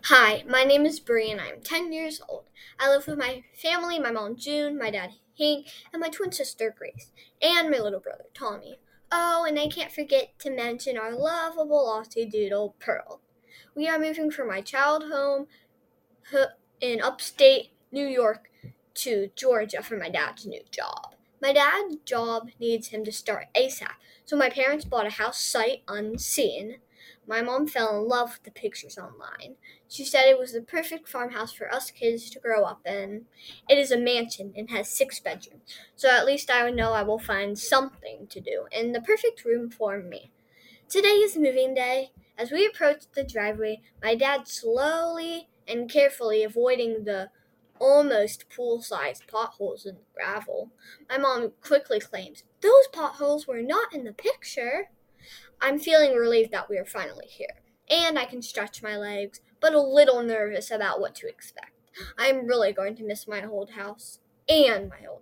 Hi, my name is Bree and I'm 10 years old. I live with my family, my mom June, my dad Hank, and my twin sister Grace, and my little brother Tommy. Oh, and I can't forget to mention our lovable Aussie doodle Pearl. We are moving from my child home in upstate New York to Georgia for my dad's new job. My dad's job needs him to start ASAP, so my parents bought a house sight unseen. My mom fell in love with the pictures online. She said it was the perfect farmhouse for us kids to grow up in. It is a mansion and has 6 bedrooms, so at least I know I will find something to do and the perfect room for me. Today is moving day. As we approach the driveway, my dad slowly and carefully avoiding the almost pool-sized potholes in the gravel. My mom quickly claims, "Those potholes were not in the picture." I'm feeling relieved that we are finally here, and I can stretch my legs, but a little nervous about what to expect. I'm really going to miss my old house and my old